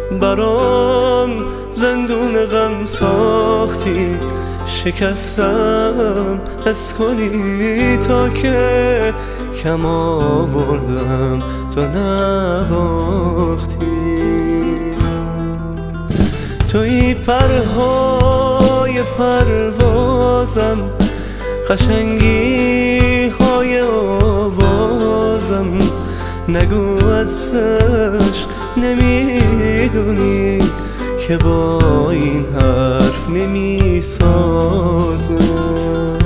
برام زندون غم ساختی، شکستم حس کنی تا که کم آوردم تو نباختی. توی پرهای پروازم، قشنگی های آوازم، نگو ازش نمیدونی که با این حرف نمیسازم.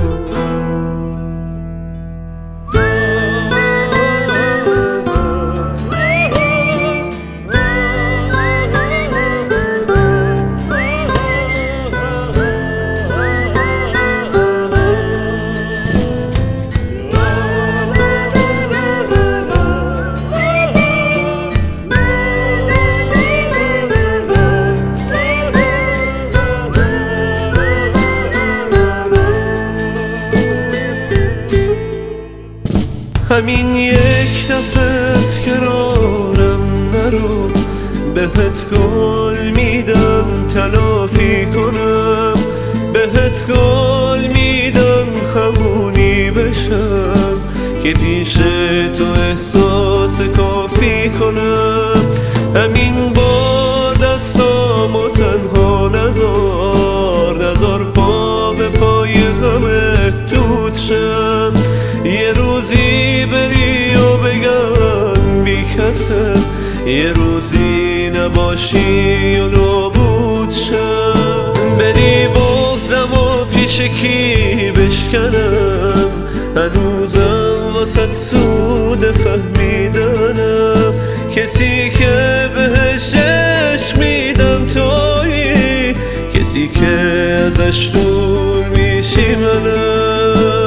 همین یک دفعه تکرارم نرو، بهت قول میدم تلافی کنم، بهت قول میدم همونی بشم که پیش تو احساس کافی کنم. همین بار دستامو تنها نذار پا به پای غمت دود شم. یه روزی بری و بگم بی کسم، یه روزی نباشی و نابود شم. بری بغضم و پیش کی بشکنم، هنوزم واسه سود فهمیدنم. کسی که بهش عشق میدم تویی، کسی که ازش دور میشی منم.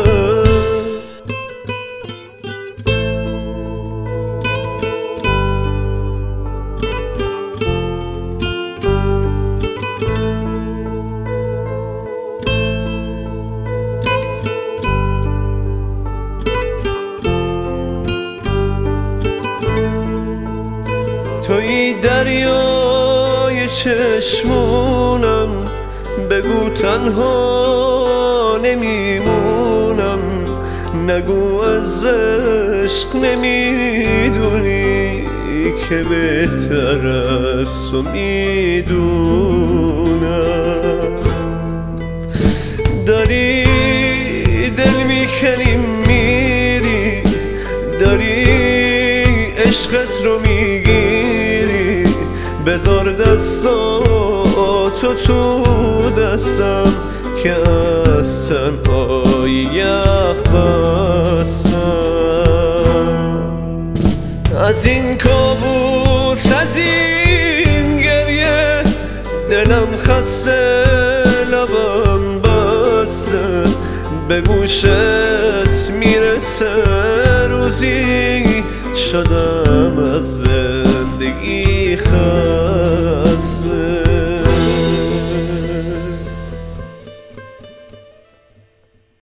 توی دریای چشمونم، بگو تنها نمیمونم. نگو از عشق نمیدونی که بهتر از تو میدونم. داری دل میکنی میری، داری عشقت رو میگیری. بذار دستاتو تو دستم که از تنهایی یخ بستم. از این کابوس، از این گریه، دلم خسته لبم بسته. به گوشت میرسه روزی شدم از زندگی خسته.